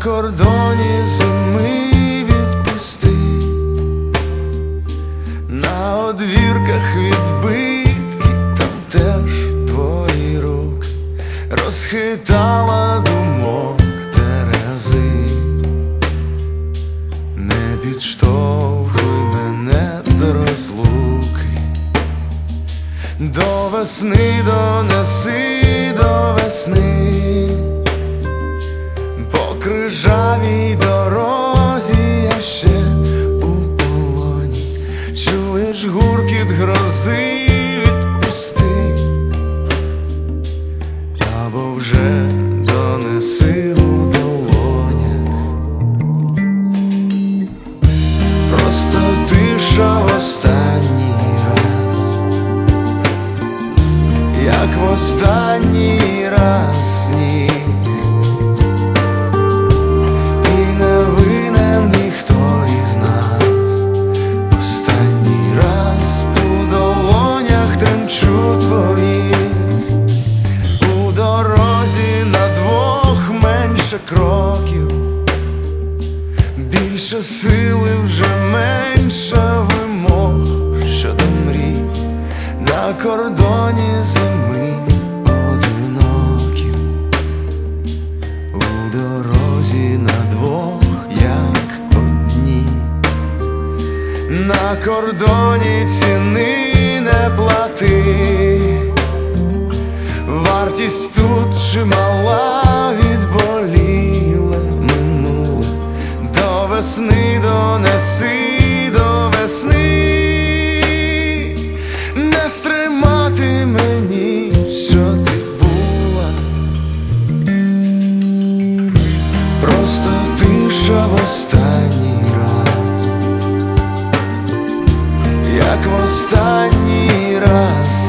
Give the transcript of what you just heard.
кордоні зими відпусти, на одвірках відбитки, там теж твої руки, розхитала думок терези. Не підштовхуй мене до розлуки, до весни донеси, до весни. По крижавій дорозі я ще у полоні, чуєш гуркіт грози, відпусти, або вже донеси у долонях. Просто тиша в останній раз, як в останній раз сніг. Кроків більше сили, вже менше вимог щодо мрій, на кордоні зими одиноків, у дорозі на двох, як одні. На кордоні ціни не плати, вартість тут чимала, відболіле минуле, до весни донеси, до весни. Не стримати мені, що ти була, просто тиша в останній раз, як в останній раз.